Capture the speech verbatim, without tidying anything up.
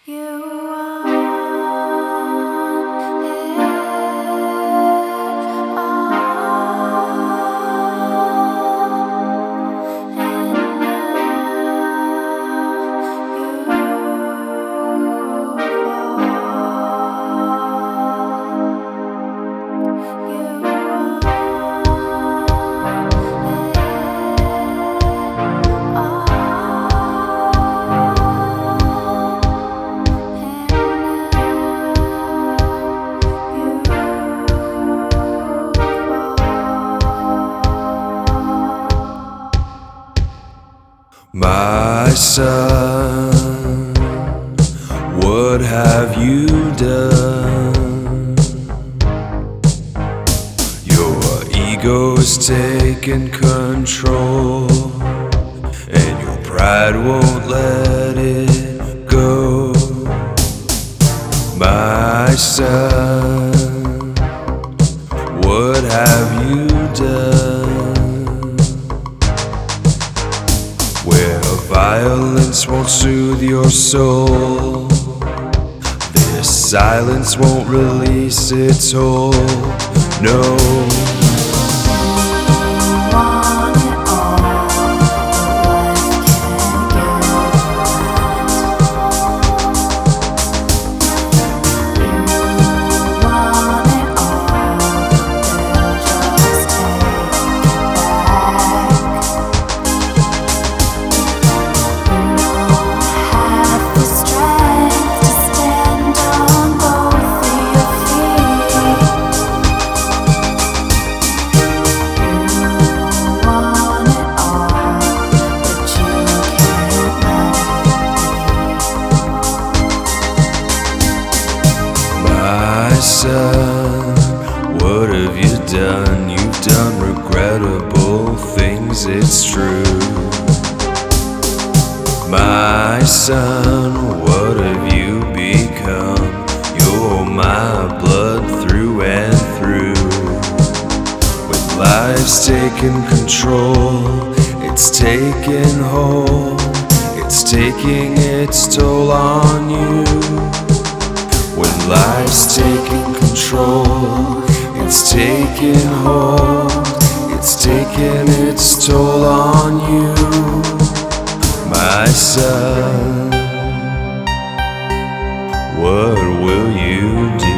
You want it all, and My son, what have you done? Your ego's taken control, and your pride won't let it go. My son, what have you done? Where violence won't soothe your soul, this silence won't release its hold. No. My son, what have you done? You've done regrettable things, it's true. My son, what have you become? You're my blood through and through. With life's taken control, it's taken hold, it's taking its toll on you. When life's taking control, it's taking hold, it's taking its toll on you, my son. What will you do?